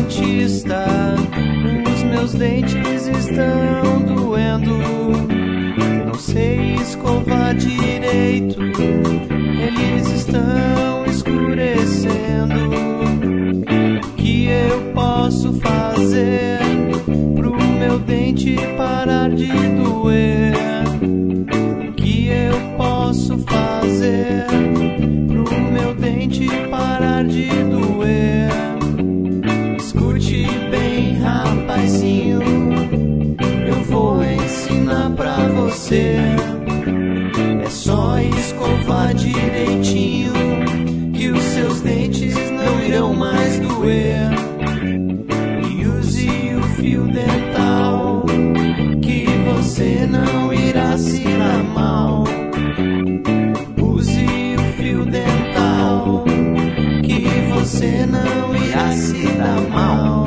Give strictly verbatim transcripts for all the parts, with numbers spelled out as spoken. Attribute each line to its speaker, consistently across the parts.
Speaker 1: dentista. Os meus dentes estão doendo, não sei escovar direito, eles estão escurecendo. O que eu posso fazer pro meu dente parar de doer? O que eu posso fazer pro meu dente parar de doer? Escute bem, rapazinho, eu vou ensinar pra você. É só escovar direitinho que os seus dentes não irão mais doer. E use o fio dental que você não irá se dar mal. Use o fio dental que você não irá se dar mal.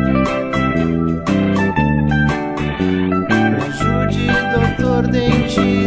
Speaker 1: Me ajude, doutor dentista.